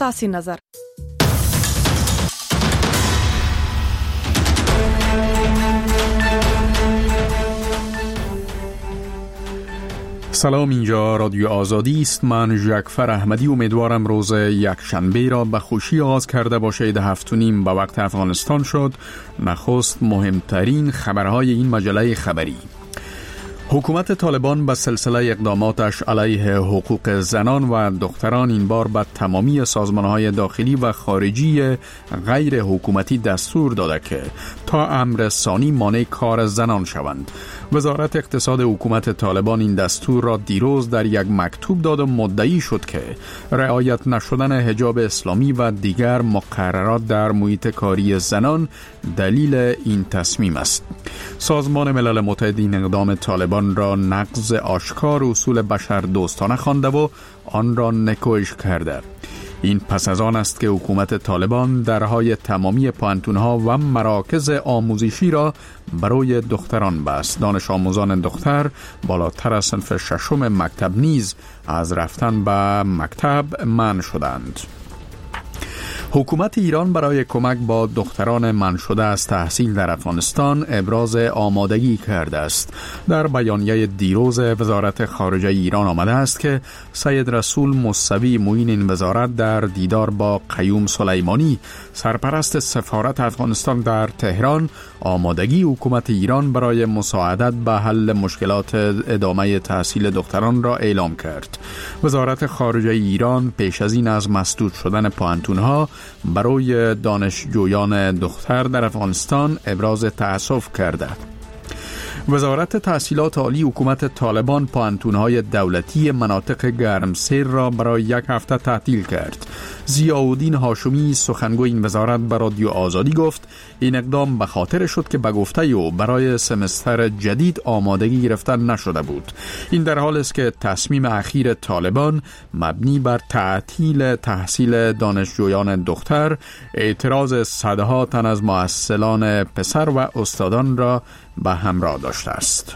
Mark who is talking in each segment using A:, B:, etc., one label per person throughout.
A: تاسې نظر.
B: سلام، اینجا رادیو آزادی است. من ژکفر احمدی امیدوارم روز یکشنبه را به خوشی آغاز کرده باشید. 7:30 به وقت افغانستان شد. نخست مهمترین خبرهای این مجله خبری. حکومت طالبان به سلسله اقداماتش علیه حقوق زنان و دختران این بار به تمامی سازمانهای داخلی و خارجی غیر حکومتی دستور داده که تا امر ثانی مانع کار زنان شوند. وزارت اقتصاد حکومت طالبان این دستور را دیروز در یک مکتوب داد و مدعی شد که رعایت نشدن حجاب اسلامی و دیگر مقررات در محیط کاری زنان دلیل این تصمیم است. سازمان ملل متحد این اقدام طالبان را نقض آشکار اصول بشر دوستانه خوانده و آن را نکوهش کرده. این پس از آن است که حکومت طالبان درهای تمامی پانتونها و مراکز آموزشی را برای دختران بست. دانش آموزان دختر بالاتر از صنف ششم مکتب نیز از رفتن به مکتب منع شدند. حکومت ایران برای کمک با دختران منع شده از تحصیل در افغانستان ابراز آمادگی کرده است. در بیانیه دیروز وزارت خارجه ایران آمده است که سید رسول موسوی معین این وزارت در دیدار با قیوم سلیمانی سرپرست سفارت افغانستان در تهران آمادگی حکومت ایران برای مساعدت به حل مشکلات ادامه تحصیل دختران را اعلام کرد. وزارت خارجه ایران پیش از این از مسدود شدن پانتونها برای دانشجویان دختر در افغانستان ابراز تأسف کرده. وزارت تحصیلات عالی حکومت طالبان پانتونهای دولتی مناطق گرمسیر را برای یک هفته تعطیل کرد. ضیاءالدین هاشمی سخنگوی این وزارت به رادیو آزادی گفت این اقدام به خاطر شد که به گفته او برای سمستر جدید آمادگی گرفتن نشده بود. این در حال است که تصمیم اخیر طالبان مبنی بر تعطیل تحصیل دانشجویان دختر اعتراض صدها تن از محصلان پسر و استادان را به همراه داشته است.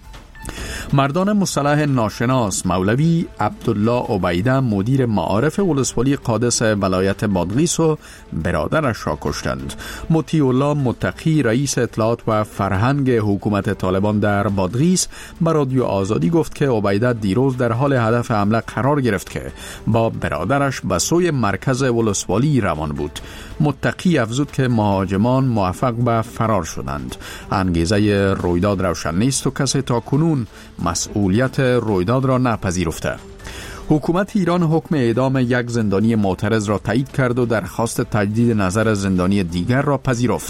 B: مردان مسلح ناشناس مولوی عبدالله عبیده مدیر معارف ولسوالی قادس ولایت بادغیس و برادرش را کشتند. مطیع الله متقی رئیس اطلاعات و فرهنگ حکومت طالبان در بادغیس به رادیو آزادی گفت که عبیده دیروز در حال هدف حمله قرار گرفت که با برادرش به سوی مرکز ولسوالی روان بود. متقی افزود که مهاجمان موفق به فرار شدند. انگیزه رویداد روشن نیست و کسی تا کنون مسئولیت رویداد را نپذیرفته. حکومت ایران حکم اعدام یک زندانی معترض را تایید کرد و درخواست تجدید نظر زندانی دیگر را پذیرفت.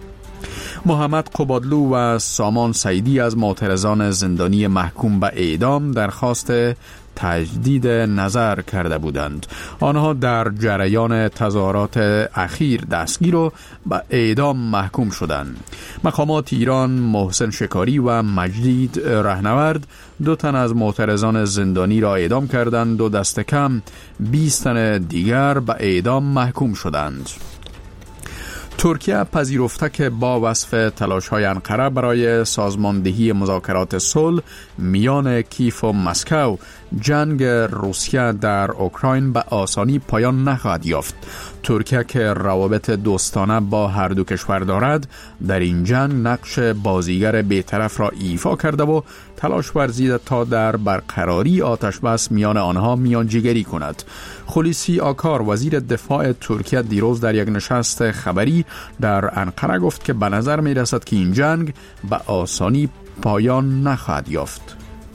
B: محمد قبادلو و سامان سیدی از معترضان زندانی محکوم به اعدام درخواست تجدید نظر کرده بودند. آنها در جریان تظاهرات اخیر دستگیر و به اعدام محکوم شدند. مقامات ایران محسن شکاری و مجید رهنورد 2 تن از معترضان زندانی را اعدام کردند و دست کم 20 تن دیگر به اعدام محکوم شدند. ترکیه پذیرفته که با وصف تلاش‌های انقره برای سازماندهی مذاکرات صلح میان کیف و مسکو جنگ روسیه در اوکراین به آسانی پایان نخواهد یافت. ترکیه که روابط دوستانه با هر دو کشور دارد در این جنگ نقش بازیگر بی‌طرف را ایفا کرده و تلاش ورزیده تا در برقراری آتش بس میان آنها میانجیگری کند. خلیسی آکار وزیر دفاع ترکیه دیروز در یک نشست خبری در انقره گفت که به نظر می رسد که این جنگ به آسانی پایان نخواهد یافت.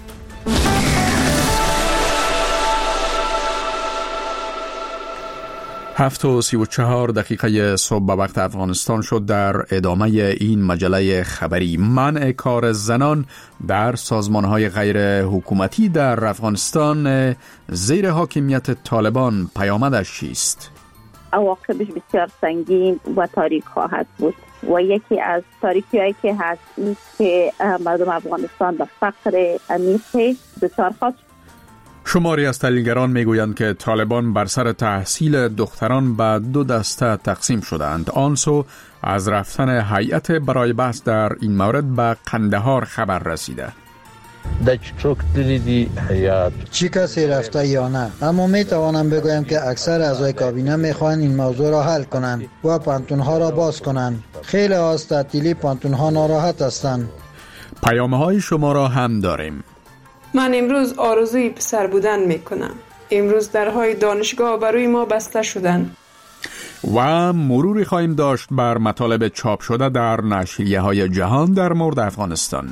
B: 7:34 صبح به وقت افغانستان شد. در ادامه این مجله خبری، منع کار زنان در سازمانهای غیر حکومتی در افغانستان زیر حاکمیت طالبان پیامدش چیست؟
C: عواقبش بسیار سنگین و تاریک خواهد بود و یکی از تاریکی‌هایی که هست این که مردم افغانستان به فقر عمیق بسیار خواهد.
B: شماری از تحلیلگران میگویند که طالبان بر سر تحصیل دختران به 2 دسته تقسیم شدند. آنسو از رفتن هیئت برای بحث در این مورد به قندهار خبر رسیده.
A: در چطور دیدی حیات
D: چی کسی رفته یا نه، اما می توانم بگویم که اکثر اعضای کابینه می خواهند این موضوع را حل کنند و پانتونها را باز کنند. خیلی از تعطیلی پانتونها ناراحت هستند.
B: پیام‌های شما را هم داریم.
E: من امروز آرزوی پسر بودن می کنم. امروز درهای دانشگاه برای ما بسته شدند.
B: و مروری خواهیم داشت بر مطالب چاپ شده در نشریه‌های جهان در مورد افغانستان.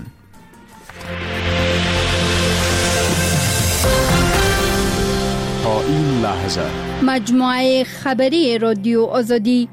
B: تا این لحظه
F: مجموعه خبری رادیو آزادی.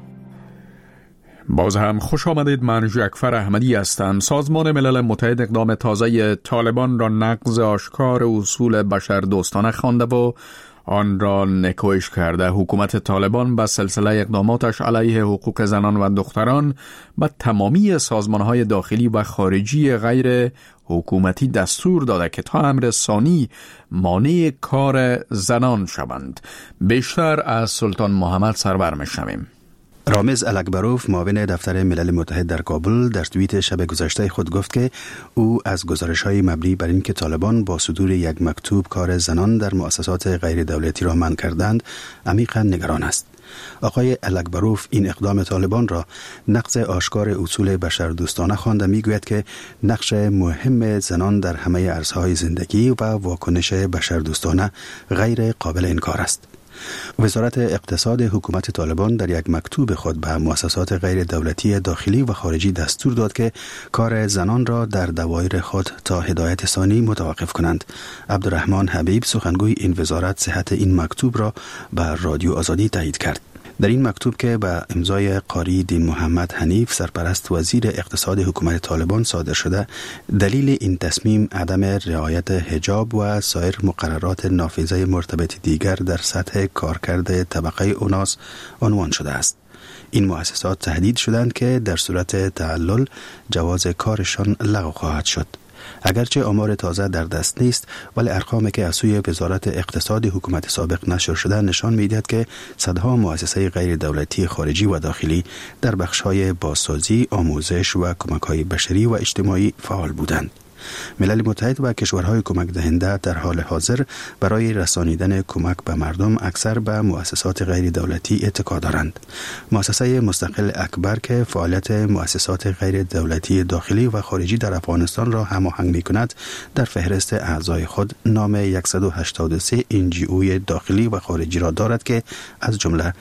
B: باز هم خوش آمدید. من جعفر احمدی هستم. سازمان ملل متحد اقدام تازه طالبان را نقض آشکار اصول بشردوستانه خوانده و آن را نکوهش کرده. حکومت طالبان به سلسله اقداماتش علیه حقوق زنان و دختران به تمامی سازمانهای داخلی و خارجی غیر حکومتی دستور داده که تا امر ثانی مانع کار زنان شوند. بیشتر از سلطان محمد سرور میشنویم.
G: رامز الکبروف معاون دفتر ملل متحد در کابل در توییت شب گذشته خود گفت که او از گزارش‌های مبنی بر اینکه طالبان با صدور یک مکتوب کار زنان در مؤسسات غیر دولتی را منع کردند عمیقاً نگران است. آقای الکبروف این اقدام طالبان را نقض آشکار اصول بشردوستانه خوانده. میگوید که نقش مهم زنان در همه عرصه‌های زندگی و واکنش بشردوستانه غیر قابل انکار است. وزارت اقتصاد حکومت طالبان در یک مکتوب خود به مؤسسات غیر دولتی داخلی و خارجی دستور داد که کار زنان را در دوایر خود تا هدایت ثانی متوقف کنند. عبدالرحمن حبیب سخنگوی این وزارت صحت این مکتوب را به رادیو آزادی تایید کرد. در این مکتوب که به امضای قاری دین محمد حنیف سرپرست وزیر اقتصاد حکومت طالبان صادر شده، دلیل این تصمیم عدم رعایت حجاب و سایر مقررات نافذه مرتبط دیگر در سطح کارکرد طبقه اوناس عنوان شده است. این مؤسسات تهدید شدند که در صورت تعلل جواز کارشان لغو خواهد شد. اگرچه آمار تازه در دست نیست، ولی ارقامی که از سوی وزارت اقتصاد حکومت سابق نشر شده نشان می‌دهد که صدها مؤسسه غیر دولتی خارجی و داخلی در بخش‌های بازسازی، آموزش و کمک‌های بشری و اجتماعی فعال بودند. ملل متحد و کشورهای کمک دهنده در حال حاضر برای رسانیدن کمک به مردم اکثر به مؤسسات غیر دولتی اتکا دارند. مؤسسه مستقل اکبر که فعالیت مؤسسات غیر دولتی داخلی و خارجی در افغانستان را هماهنگ می‌کند، در فهرست اعضای خود نام 183 NGO داخلی و خارجی را دارد که از جمله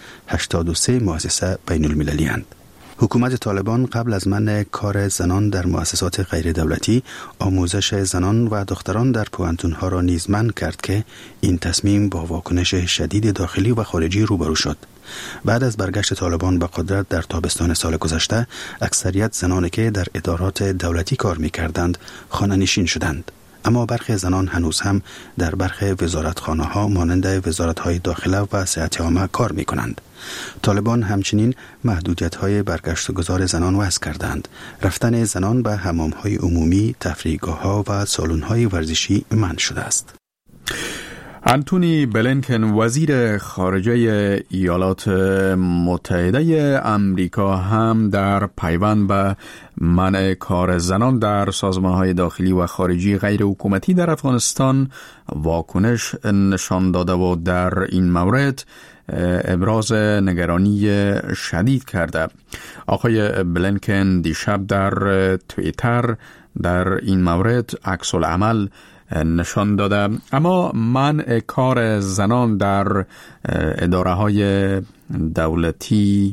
G: 83 مؤسسه بین المللی اند. حکومت طالبان قبل از منع کار زنان در مؤسسات غیر دولتی، آموزش زنان و دختران در پوهنتون‌ها را نیز منع کرد که این تصمیم با واکنش شدید داخلی و خارجی روبرو شد. بعد از برگشت طالبان به قدرت در تابستان سال گذشته، اکثریت زنانی که در ادارات دولتی کار می‌کردند خانه‌نشین شدند. اما برخی زنان هنوز هم در برخی وزارتخانه‌ها مانند وزارت‌های داخله و صحت عامه کار می‌کنند. طالبان همچنین محدودیت‌های برگشتگذار زنان وضع کردند. رفتن زنان به حمام‌های عمومی، تفریحگاه‌ها و سالن‌های ورزشی منع شده است.
B: انتونی بلینکن وزیر خارجه ایالات متحده آمریکا هم در پیوند به منع کار زنان در سازمان‌های داخلی و خارجی غیر حکومتی در افغانستان واکنش نشان داده و در این مورد ابراز نگرانی شدید کرده. آقای بلینکن دیشب در توییتر در این مورد عکس العمل نشان داده. اما منع کار زنان در اداره‌های دولتی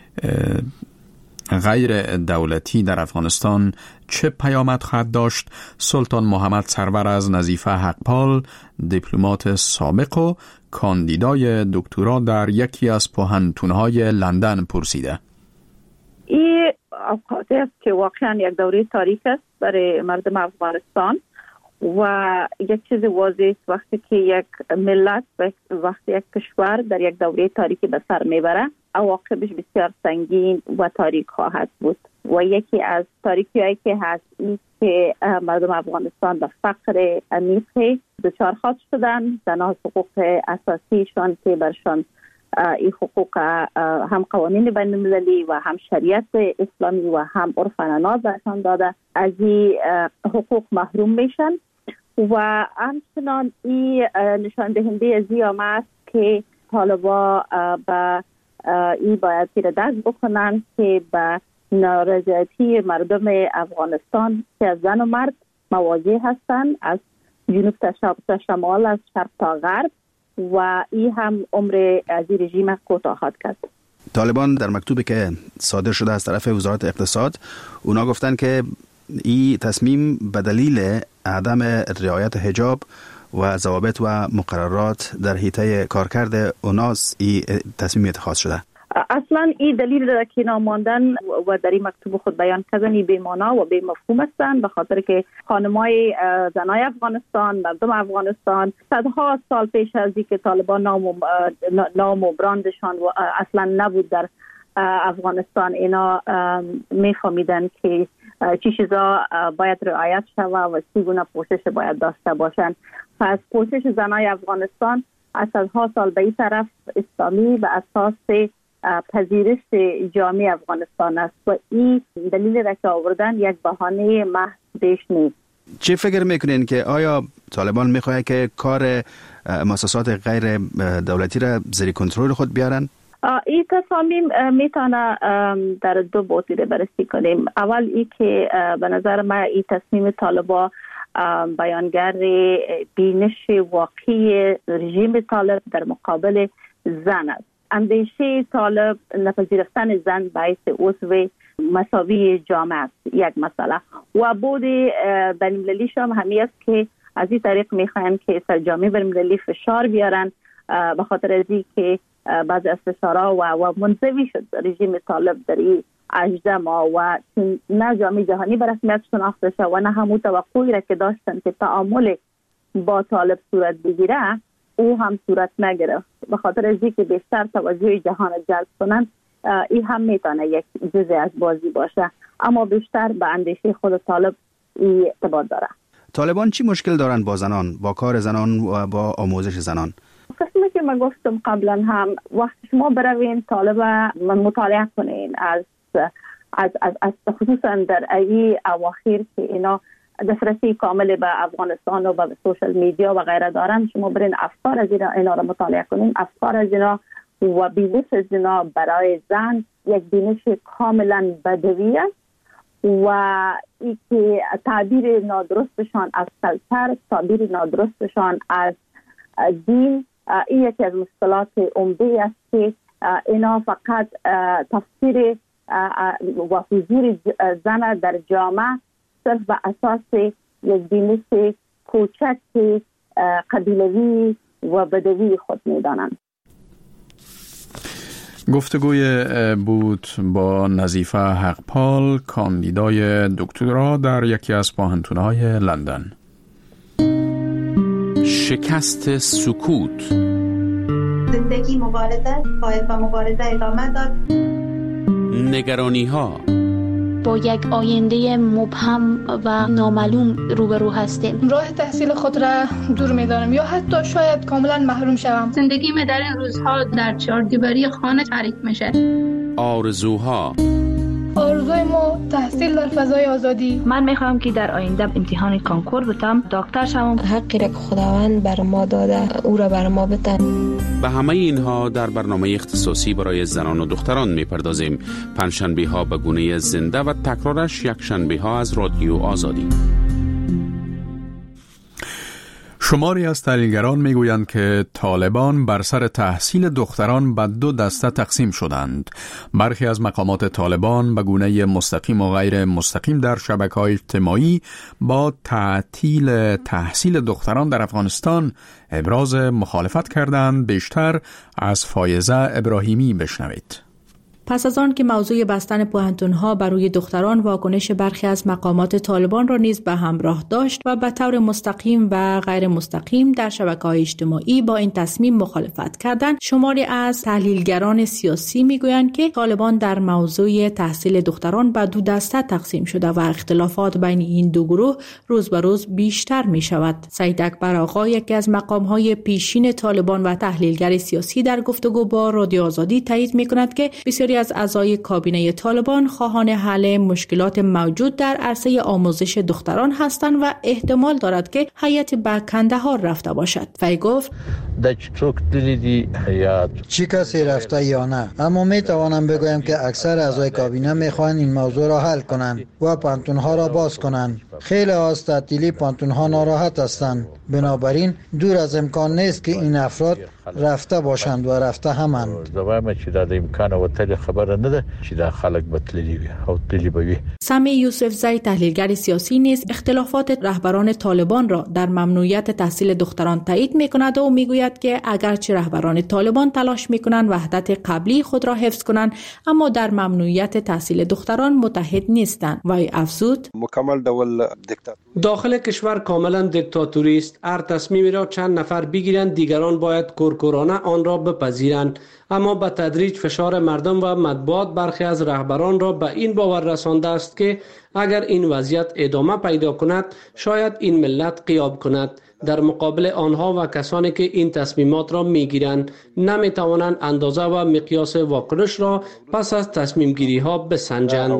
B: غیر دولتی در افغانستان چه پیامد خواهد داشت؟ سلطان محمد سرور از نظیفه حقپال، دیپلمات سابق و کاندیدای دکترا در یکی از پوهنتون‌های لندن پرسیده.
C: این اوقاتی است که واقعا یک دوره تاریک است برای مردم افغانستان و یک چیز واضح است وقتی که یک ملت وقتی یک کشور در یک دوره تاریکی به سر میبره، عواقبش بسیار سنگین و تاریک خواهد بود و یکی از تاریکی‌هایی که هست این که مردم افغانستان به فقر عمیق دچار خواهد شدن. زنان حقوق اساسیشان که برشان این حقوق هم قوانین بین المللی و هم شریعت اسلامی و هم عرف عنعنات برشان داده، از این حقوق محروم میشن و همچنان این نشان دهنده از این است که طالبان به این باید تیر دست بکنن که به نارضایتی مردم افغانستان که از زن و مرد مواجه هستند، از جنوب تا شمال، از شرق تا غرب، و این هم عمر از این رژیم کوتاه خواهد کرد.
G: طالبان در مکتوبی که صادر شده از طرف وزارت اقتصاد اونا گفتن که این تصمیم به دلیل عدم رعایت حجاب و ضوابط و مقررات در حیطه کارکرد اوناست این تصمیم اتخاذ شده.
C: اصلا این دلیل داره که ناماندن و در این مکتوب خود بیان کردن بی معنا و بی مفهوم هستند، به خاطر که خانمای زنای افغانستان، مردم افغانستان صدها سال پیش از اینکه طالبان نام و براندشان و اصلا نبود در افغانستان، اینا میفهمیدن که چی چیزا باید رعایت شود و چگونه پوشش باید داشته باشند. پس پوشش زنای افغانستان از صدها سال به این طرف اسلامی و اساس پذیرش جامعه افغانستان است و این دلیل را که آوردن یک بهانه محض بیش نیست.
G: چه فکر میکنین که آیا طالبان میخواد که کار مؤسسات غیر دولتی را زیر کنترل خود بیارن؟
C: این تصامیم میتونه در دو بعد بررسی کنیم. اول ای که به نظر من این تصمیم طالبان بیانگر بینش واقعی رژیم طالب در مقابل زن است. اندیشه طالب نپذیرفتن زن باعث عضو مساوی جامعه است، یک مسئله. و بود بین‌المللی هم همی است که از این طریق میخواین که سرجامی بین‌المللی فشار بیارن، به خاطر از این که بعض از فشارها و منزوی شد رژیم طالب در این 18 ماه و نه جامعه جهانی به رسمیت شناخته شد و نه همون توقعی را که داشتن که تعامل با طالب صورت بگیره او هم صورت نگرفت. به خاطر از اینکه بیشتر توجه جهان جلب کنن، این هم میتونه یک جزء از بازی باشه، اما بیشتر به اندیشه خود طالب این ارتباط داره.
G: طالبان چی مشکل دارن با زنان، با کار زنان و با آموزش زنان؟
C: قسمی که من گفتم قبلا هم، وقتی شما بروین طالب مطالعه کنین از خصوصا در این اواخر که اینا دسترسی کامل به افغانستان و به سوشال میدیا و غیره دارن، شما برین افکار از اینا را مطالعه کنین. افکار از اینا و بینش از اینا برای زن یک بینش کاملا بدوی است و ای که تعبیر نادرستشان از کلچر، تعبیر نادرستشان از دین، این یکی از مشکلات عمده است که اینا فقط تفسیر و حضور زن در جامعه صرف به اساس یک بینش کوچک قبیلوی و بدوی خود میدانند.
B: گفتگوی بود با نظیفه حقپال، کاندیدای دکترا در یکی از پوهنتون‌های لندن. شکست سکوت.
H: زندگی مبارزه، باید با مبارزه ادامه داد.
I: نگرانی‌ها.
J: با یک آینده مبهم و نامعلوم روبرو هستیم.
K: راه تحصیل خود را دور می‌دانم یا حتی شاید کاملا محروم شوم.
L: زندگی من در این روزها در چهاردیواری خانه تعریف میشه.
I: آرزوها.
K: آرزوی ما تحصیل در فضای آزادی.
M: من میخوام که در آینده امتحان کنکور بتم، دکتر شوم.
N: حقی را که خداوند بر ما داده او را بر ما بده.
I: به همه اینها در برنامه اختصاصی برای زنان و دختران میپردازیم. پنجشنبه ها به گونه زنده و تکرارش یک شنبه ها از رادیو آزادی.
B: شماری از تحلیلگران میگویند که طالبان بر سر تحصیل دختران به دو دسته تقسیم شدند. برخی از مقامات طالبان به گونه مستقیم و غیر مستقیم در شبکه‌های اجتماعی با تعطیل تحصیل دختران در افغانستان ابراز مخالفت کردند. بیشتر از فایزه ابراهیمی بشنوید.
O: پس از آن که موضوع بستن پوهنتون‌ها بر روی دختران، واکنش برخی از مقامات طالبان را نیز به همراه داشت و به طور مستقیم و غیر مستقیم در شبکه‌های اجتماعی با این تصمیم مخالفت کردند. شماری از تحلیلگران سیاسی میگویند که طالبان در موضوع تحصیل دختران به دو دسته تقسیم شده و اختلافات بین این دو گروه روز به روز بیشتر می شود. سعید اکبر آقا، یکی از مقام‌های پیشین طالبان و تحلیلگر سیاسی، در گفتگو با رادیو آزادی تایید می‌کند که بسیاری بسیاری از اعضای کابینه طالبان خواهان حل مشکلات موجود در عرصه آموزش دختران هستند و احتمال دارد که هیئت به کندهار رفته باشد. وی گفت
D: چی کسی رفته یا نه، اما می توانم بگویم که اکثر اعضای کابینه می خواهند این موضوع را حل کنند و پانتونها را باز کنند. خیلی از تعطیلی پانتونها ناراحت هستند، بنابراین دور از امکان نیست که این افراد رفته باشند و رفته همند.
O: سمی یوسفزی تحلیلگر سیاسی نیز اختلافات رهبران طالبان را در ممنوعیت تحصیل دختران تایید می‌کند و می‌گوید که اگرچه رهبران طالبان تلاش می‌کنند وحدت قبلی خود را حفظ کنند، اما در ممنوعیت تحصیل دختران متحد نیستند. و افزود
P: مکمل داخل کشور کاملا دیکتاتوری است. هر تصمیمی را چند نفر بگیرند دیگران باید کورکورانه آن را بپذیرند، اما به تدریج فشار مردم و مطبوعات برخی از رهبران را به این باور رسانده است که اگر این وضعیت ادامه پیدا کند شاید این ملت غیاب کند. در مقابل آنها و کسانی که این تصمیمات را میگیرند نمیتوانند اندازه و مقیاس واکنش را پس از تصمیم گیری ها بسنجند.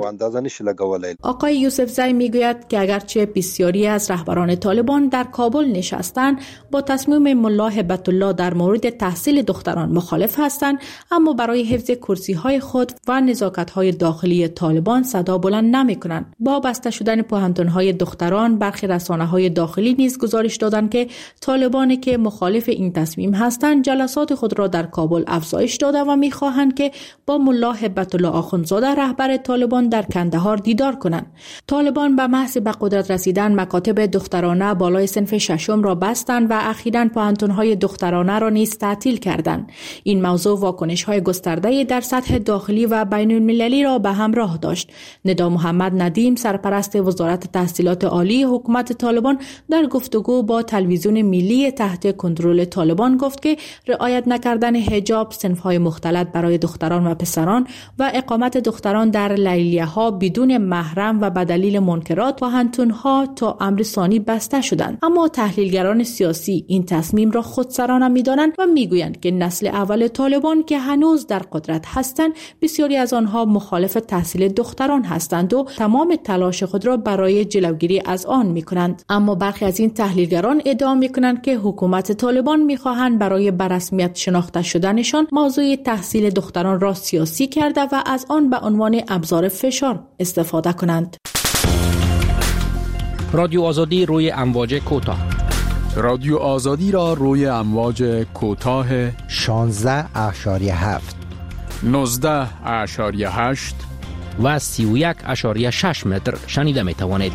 O: آقای یوسفزی میگوید که اگرچه بسیاری از رهبران طالبان در کابل نشستند با تصمیم ملا هبت الله در مورد تحصیل دختران مخالف هستند، اما برای حفظ کرسی های خود و نزاکت های داخلی طالبان صدا بلند نمی کنند. با بسته شدن پوهنتون های دختران برخی رسانه های داخلی نیز گزارش دادند که طالبانی که مخالف این تصمیم هستند جلسات خود را در کابل افزایش داده و می‌خواهند که با ملا هبت الله آخوندزاده رهبر طالبان در کندهار دیدار کنند. طالبان به محض به قدرت رسیدن مکاتب دخترانه بالای صنف ششم را بستند و اخیراً پوهنتون‌های دخترانه را نیز تعطیل کردند. این موضوع واکنش‌های گسترده در سطح داخلی و بین‌المللی را به همراه داشت. ندا محمد ندیم سرپرست وزارت تحصیلات عالی حکومت طالبان در گفتگو با تلویزیون ملی تحت کنترل طالبان گفت که رعایت نکردن حجاب، صنف‌های مختلط برای دختران و پسران و اقامت دختران در لیلیه‌ها بدون محرم و به دلیل منکرات پوهنتون‌ها تا امر ثانی بسته شدند. اما تحلیلگران سیاسی این تصمیم را خودسرانه می‌دانند و می‌گویند که نسل اول طالبان که هنوز در قدرت هستند بسیاری از آنها مخالف تحصیل دختران هستند و تمام تلاش خود را برای جلوگیری از آن می‌کنند. اما برخی از این تحلیلگران ادعا می‌کنند که حکومت طالبان می‌خواهند برای به رسمیت شناخته شدنشان موضوع تحصیل دختران را سیاسی کرده و از آن به عنوان ابزار فشار استفاده کنند.
Q: رادیو آزادی روی امواج کوتاه.
B: رادیو آزادی را روی امواج کوتاه
R: 16.7
B: 19.8
Q: و 31.6 متر شنیده می توانید.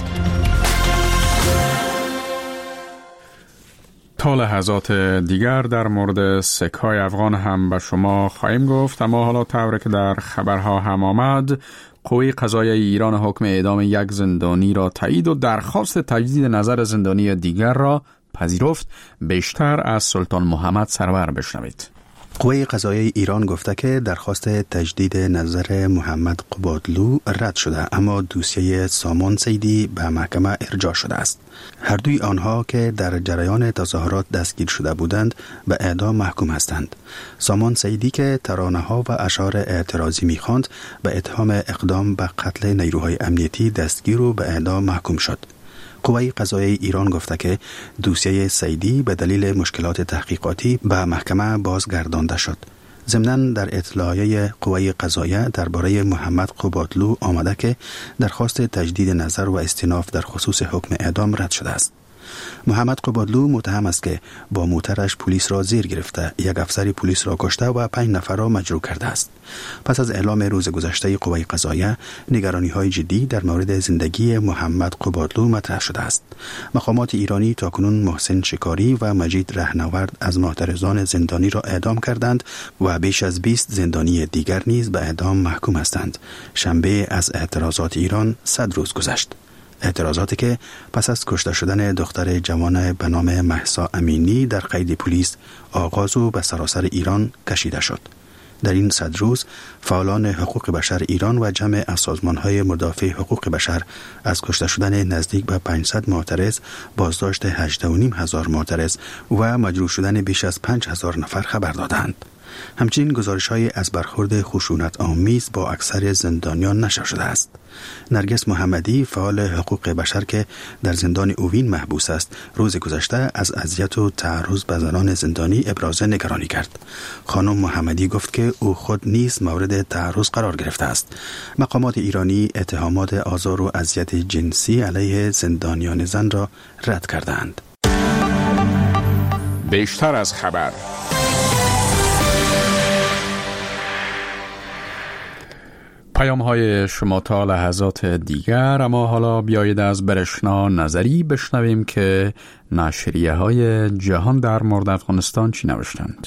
B: تا لحظات دیگر در مورد سک‌های افغان هم به شما خواهیم گفت، اما حالا طوری که در خبرها هم آمد، قوه قضاییه ایران حکم اعدام یک زندانی را تایید و درخواست تجدید نظر زندانی دیگر را پذیرفت. بیشتر از سلطان محمد سرور بشنوید.
G: قوه قضاییه ایران گفته که درخواست تجدید نظر محمد قبادلو رد شده، اما دوسیه سامان سیدی به محکمه ارجاع شده است. هر دوی آنها که در جریان تظاهرات دستگیر شده بودند به اعدام محکوم هستند. سامان سیدی که ترانه‌ها و اشعار اعتراضی می‌خواند به اتهام اقدام به قتل نیروهای امنیتی دستگیر و به اعدام محکوم شد. قوه قضاییه ایران گفته که دوسیه سیدی به دلیل مشکلات تحقیقاتی به محکمه بازگردانده شد. ضمناً در اطلاعیه قوه قضاییه درباره محمد قبادلو آمده که درخواست تجدید نظر و استئناف در خصوص حکم اعدام رد شده است. محمد قبادلو متهم است که با موترش پلیس را زیر گرفته، یک افسر پلیس را کشته و 5 نفر را مجروح کرده است. پس از اعلام روز گذشته قوه قضاییه، نگرانی‌های جدی در مورد زندگی محمد قبادلو مطرح شده است. مقامات ایرانی تاکنون محسن شکاری و مجید رهنورد از معترضان زندانی را اعدام کردند و بیش از 20 زندانی دیگر نیز به اعدام محکوم هستند. شنبه از اعتراضات ایران 100 روز گذشت. اعتراضاتی که پس از کشته شدن دختر جوان به نام مهسا امینی در قید پلیس آغاز و به سراسر ایران کشیده شد. در این 100 روز فعالان حقوق بشر ایران و جمع از سازمان‌های مدافع حقوق بشر از کشته شدن نزدیک به 500 معترض، بازداشت 18,500 معترض و مجروح شدن بیش از 5,000 نفر خبر دادند. همچنین گزارش‌های از برخورد خشونت آمیز با اکثر زندانیان نشر شده است. نرگس محمدی فعال حقوق بشر که در زندان اوین محبوس است، روز گذشته از اذیت و تعرض به زنان زندانی ابراز نگرانی کرد. خانم محمدی گفت که او خود نیز مورد تعرض قرار گرفته است. مقامات ایرانی اتهامات آزار و اذیت جنسی علیه زندانیان زن را رد کردند.
B: بیشتر از خبر. پیام های شما تا لحظات دیگر، اما حالا بیایید از برشنا نظری بشنویم که نشریه های جهان در مورد افغانستان چی نوشتند.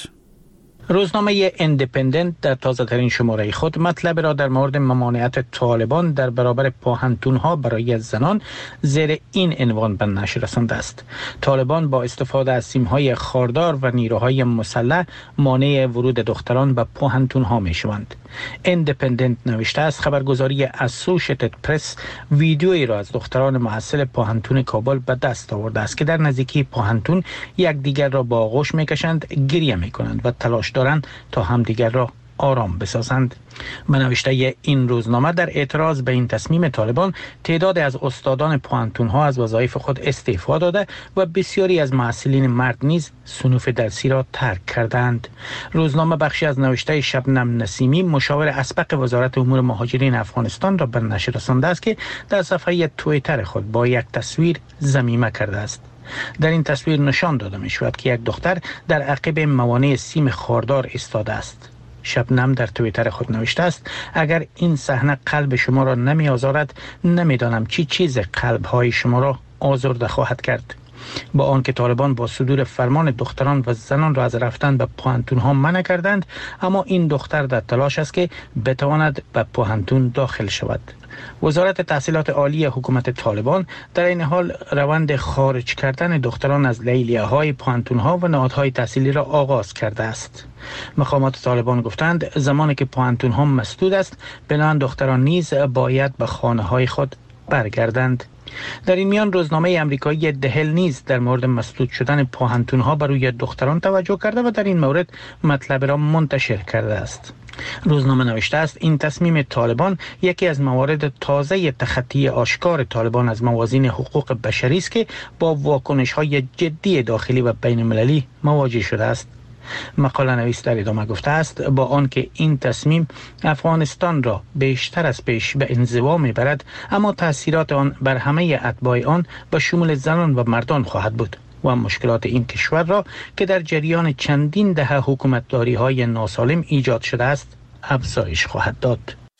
R: روزنامه اندیپندنت در تازه ترین شماره خود مطلب را در مورد ممانعت طالبان در برابر پاهنتون‌ها برای زنان زیر این عنوان به نشر رسانده است: طالبان با استفاده از سیم‌های خاردار و نیروهای مسلح مانع ورود دختران به پاهنتون‌ها می‌شوند. اندیپندنت نوشته است خبرگزاری اسوشیتد پرس ویدیویی را از دختران محصل پاهنتون کابل به دست آورده است که در نزدیکی پاهنتون یکدیگر را با آغوش می‌کشند، گریه می‌کنند و تلاش دارند تا همدیگر را آرام بسازند. به نوشته این روزنامه در اعتراض به این تصمیم طالبان، تعداد از استادان پوهنتون‌ها از وظایف خود استعفا داده و بسیاری از معلمین مرد نیز صنوف درسی را ترک کردند. روزنامه بخشی از نوشته شبنم نسیمی، مشاور اسبق وزارت امور مهاجرین افغانستان، را به نشر رسانده است که در صفحه توییتر خود با یک تصویر ضمیمه کرده است. در این تصویر نشان داده می شود که یک دختر در عقب موانع سیم خاردار ایستاده است. شبنم در توییتر خود نوشته است: اگر این صحنه قلب شما را نمی آزارد، نمیدانم چی چیز قلب های شما را آزرده خواهد کرد. با آنکه طالبان با صدور فرمان دختران و زنان را از رفتن به پوهنتون ها منع کردند، اما این دختر در تلاش است که بتواند به پوهنتون داخل شود. وزارت تحصیلات عالی حکومت طالبان در این حال روند خارج کردن دختران از لیلیه‌های پوهنتون‌ها و نهادهای تحصیلی را آغاز کرده است. مقامات طالبان گفتند زمانی که پوهنتون‌ها مسدود است، بنابراین دختران نیز باید به خانه‌های خود برگردند. در این میان روزنامه آمریکایی دهل نیز در مورد مسدود شدن پوهنتون‌ها بر روی دختران توجه کرده و در این مورد مطلب را منتشر کرده است. روزنامه نوشته است این تصمیم طالبان یکی از موارد تازه تخطی آشکار طالبان از موازین حقوق بشری است که با واکنش‌های جدی داخلی و بین‌المللی مواجه شده است. مقاله نویس در ادامه گفته است با آنکه این تصمیم افغانستان را بیشتر از پیش به انزوا می‌برد، اما تأثیرات آن بر همه اتباع آن به شمول زنان و مردان خواهد بود و مشکلات این کشور را که در جریان چندین دهه حکومتداری‌های ناسالم ایجاد شده است افزایش خواهد داد.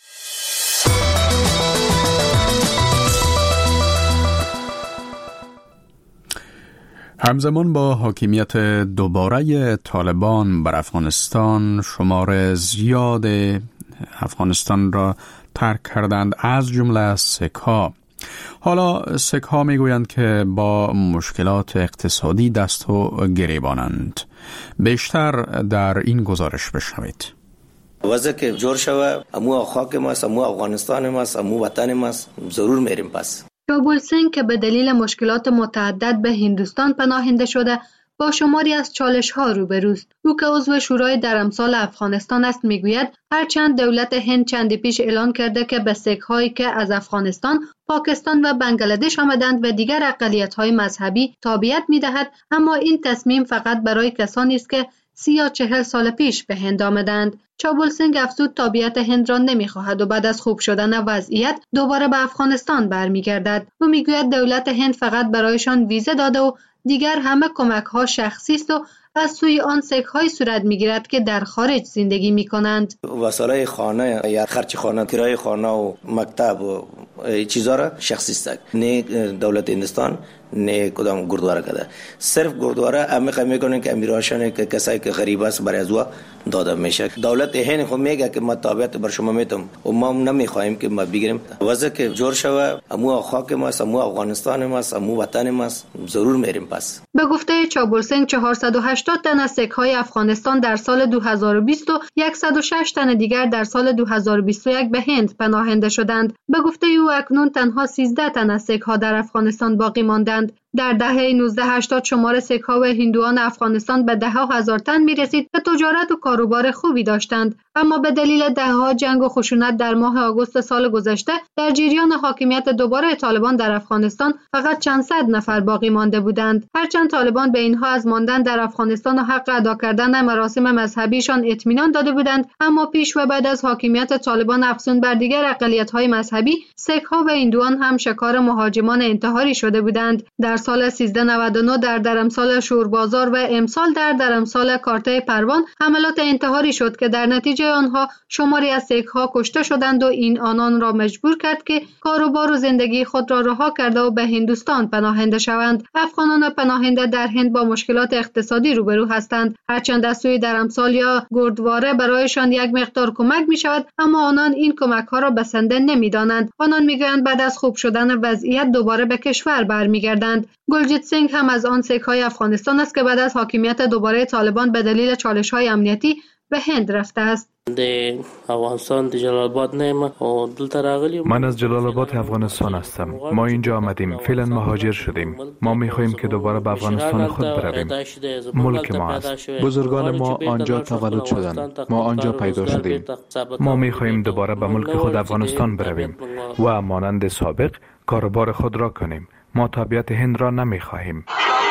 B: همزمان با حاکمیت دوباره طالبان بر افغانستان، شمار زیاد افغانستان را ترک کردند، از جمله سک‌ها. حالا سک‌ها میگویند که با مشکلات اقتصادی دست و گریبانند. بیشتر در این گزارش بشنوید.
S: وضع که جور شوه، امو خاک ماست، امو افغانستان ماست، امو وطن ماست، ضرور میریم پس.
T: چابول سنگ که به دلیل مشکلات متعدد به هندوستان پناهنده شده، با شماری از چالش‌ها روبروست. او که عضو شورای درمسال افغانستان است میگوید هرچند دولت هند چندی پیش اعلان کرده که به سک‌هایی که از افغانستان، پاکستان و بنگلادش آمدند و دیگر اقلیت‌های مذهبی تابعیت می‌دهد، اما این تصمیم فقط برای کسانی است که 30 یا 40 سال پیش به هند آمدند. چابول سنگ افزود تابعیت هند را نمی‌خواهد و بعد از خوب شدن وضعیت دوباره به افغانستان برمیگردد. او میگوید دولت هند فقط برایشان ویزه داده و دیگر همه کمک‌ها شخصی است و از سوی آن سک‌های صورت می‌گیرد که در خارج زندگی می‌کنند.
S: وسایل خانه یا خرج خانه، کرایه خانه و مکتب و چیزا را شخصی است. نه دولت هندوستان نه کدام گردواره کده. صرف گردواره امیخه میکنن که امیراشان که کسایی که غریب است برای ازوا داده میشه. دولت هند خود میگه که ما تابعیت بر شما میتم و ما نمیخوایم که ما بگیریم. وضع که جور شوه، امو خاک ماست، امو افغانستان ماست، امو وطن ماست، ضرور میریم پس.
T: به گفته چابول سنگ 480 تن از سک‌های افغانستان در سال 2020 و 106 تن دیگر در سال 2021 به هند پناهنده شدند. به گفته او اکنون تنها 13 تن از سک‌ها در افغانستان باقی ماندند. در دهه 1980 شمار سیک‌ها و هندوان افغانستان به ده‌ها هزار تن می‌رسید که تجارت و کاروبار خوبی داشتند، اما به دلیل دهه‌ها جنگ و خشونت در ماه آگوست سال گذشته در جریان حاکمیت دوباره طالبان در افغانستان فقط چند صد نفر باقی مانده بودند. هرچند طالبان به اینها از ماندن در افغانستان و حق ادا کردن مراسم مذهبیشان اطمینان داده بودند، اما پیش و بعد از حاکمیت طالبان افزون بر دیگر اقلیت‌های مذهبی، سیک‌ها و هندوان هم شکار مهاجمان انتحاری شده بودند. در سال 1399 در درمسال شوربازار و امسال در درمسال کارته پروان حملات انتحاری شد که در نتیجه آنها شماری از سیک‌ها کشته شدند و این آنان را مجبور کرد که کاروبار و زندگی خود را رها کرده و به هندوستان پناهنده شوند. افغانان پناهنده در هند با مشکلات اقتصادی روبرو هستند. هرچند از سوی درمسال یا گردواره برایشان یک مقدار کمک می شود، اما آنان این کمک ها را بسنده نمی دانند. آنان می گویند بعد از خوب شدن وضعیت دوباره به کشور برمیگردند. گلجیت سینگ هم از آن سیک‌های افغانستان است که بعد از حاکمیت دوباره طالبان به دلیل چالش‌های امنیتی به هند رفته است.
U: من از جلال آباد افغانستان هستم. ما اینجا آمدیم، فعلا مهاجر شدیم. ما میخواهیم که دوباره به افغانستان خود برویم. ملک ما است. بزرگان ما آنجا تولد شدند. ما آنجا پیدا شدیم. ما میخواهیم دوباره به ملک خود افغانستان برویم و مانند سابق کاروبار خود را کنیم. ما طبیعت هند را نمیخواهیم.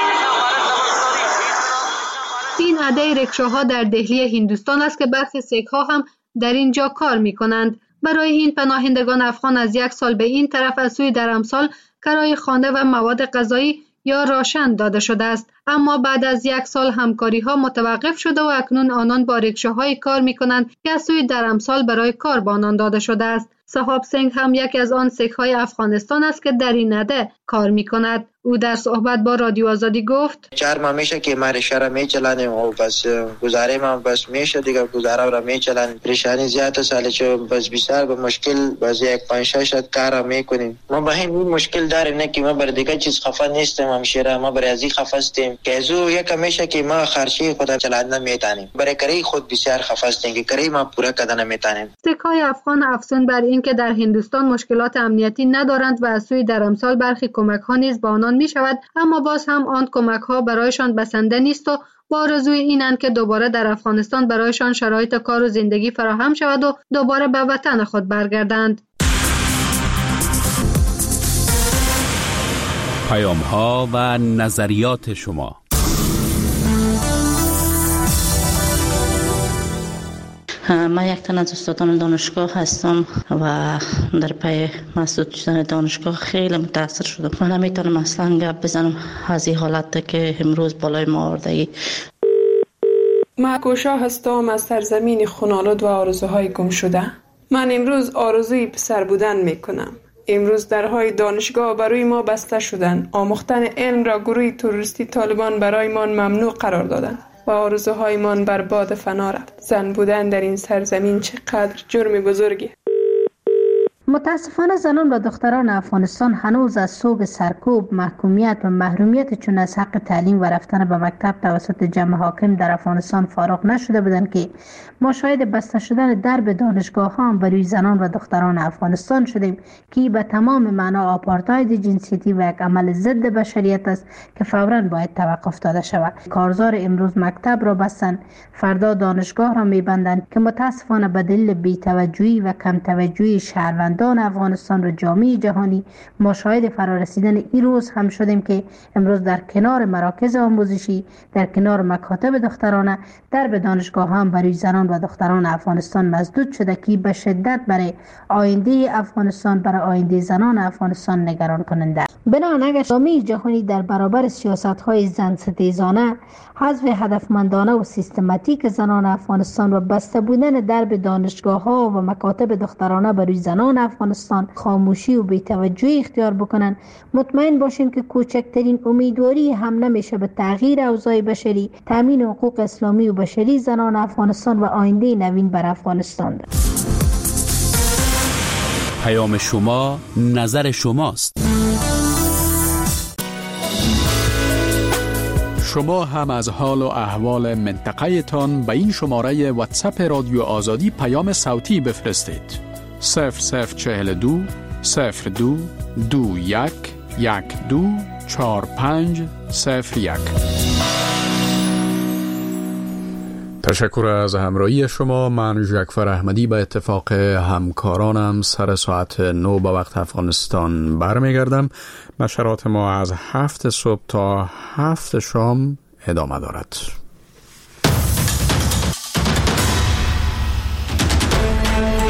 T: این عده رکشاها در دهلی هندوستان است که برخی سیک‌ها هم در اینجا کار می‌کنند. برای این پناهندگان افغان از یک سال به این طرف از سوی درمسال کرایه خانه و مواد غذایی یا راشن داده شده است، اما بعد از یک سال همکاری‌ها متوقف شده و اکنون آنان با رکشاهای کار می‌کنند که از سوی درمسال برای کار به آنان داده شده است. صاحب سنگ هم یکی از آن سیک‌های افغانستان است که در این عده کار می‌کند. او در صحبت با رادیو آزادی گفت
V: 4 ماه میشه که ما رشته را میچلانیم و بس گزاره ما بس میشه دیگه، گزاره را میچلانیم. پریشانی زیاد است، چه بس بسیار به مشکل باز یک 5-6 کار میکنیم. ما به این مشکل داریم نه که ما بر دیگه چیز خفه نیستیم، همشیره ما بر ازی خفه هستیم که زو یک میشه که ما خرچی خود چلاندن نمیتونیم، برای کاری خود بسیار خفه هستیم که کاری ما پورا کردن نمیتونیم.
T: سیک‌های افغان افزون بر این که در هندوستان مشکلات امنیتی ندارند و از سوی درمسال برخی کمک‌ها نیز با آنان می شود، اما باز هم آن کمک‌ها برایشان بسنده نیست و با آرزوی اینند که دوباره در افغانستان برایشان شرایط کار و زندگی فراهم شود و دوباره به وطن خود برگردند.
I: پیام‌ها و نظریات شما.
W: من یک تن از استادان دانشگاه هستم و در پی مسدود شدن دانشگاه خیلی متاثر شدم. من نمیتونم اصلا گپ بزنم از این حالت که امروز بالای ما آورده.
E: من کوشا هستم از سرزمین خونالود و آرزوهای گم شده. من امروز آرزوی پسر بودن میکنم. امروز درهای دانشگاه برای ما بسته شدند. آموختن علم را گروه تروریستی طالبان برای ما ممنوع قرار دادند و آرزوهایمان بر باد فنا رفت. زن بودن در این سرزمین چقدر جرم بزرگی.
O: متاسفانه زنان و دختران افغانستان هنوز از صوب سرکوب، محکومیت و محرومیت چون از حق تعلیم و رفتن به مکتب توسط جمع حاکم در افغانستان فارغ نشده بودند که ما شاهد بسته شدن درب دانشگاه ها بر روی زنان و دختران افغانستان شدیم که به تمام معنا آپارتاید جنسیتی و یک عمل ضد بشریت است که فوراً باید توقف داده شود. کارزار امروز مکتب را بستند، فردا دانشگاه را میبندند که متاسفانه به دلیل بی‌توجهی و کم توجهی شهروندان افغانستان و جامعه جهانی ما شاهد فرارسیدن این روز هم شدیم که امروز در کنار مراکز آموزشی، در کنار مکاتب دخترانه، درب دانشگاه هم برای زنان و دختران افغانستان مسدود شده که به شدت برای آینده افغانستان، برای آینده زنان افغانستان نگران کننده است. بنابراین جامعه جهانی در برابر سیاست‌های زن ستیزانه، حذف هدفمندانه و سیستماتیک زنان افغانستان و بسته بودن درب دانشگاه‌ها و مکاتب دخترانه برای زنان افغانستان خاموشی و بی‌توجهی اختیار بکنند، مطمئن باشیم که کوچکترین امیدواری هم نمیشه به تغییر اوضاع بشری، تامین حقوق اسلامی و بشری زنان افغانستان و آینده نوین بر افغانستان ده.
I: پیام شما نظر شماست.
B: شما هم از حال و احوال منطقه تان به این شماره واتساپ رادیو آزادی پیام صوتی بفرستید. 0042 02 21 12 4501. تشکر از همراهی شما. من جعفر احمدی به اتفاق همکارانم سر ساعت 9 به وقت افغانستان برمیگردم. نشرات ما از 7 صبح تا 7 شام ادامه دارد.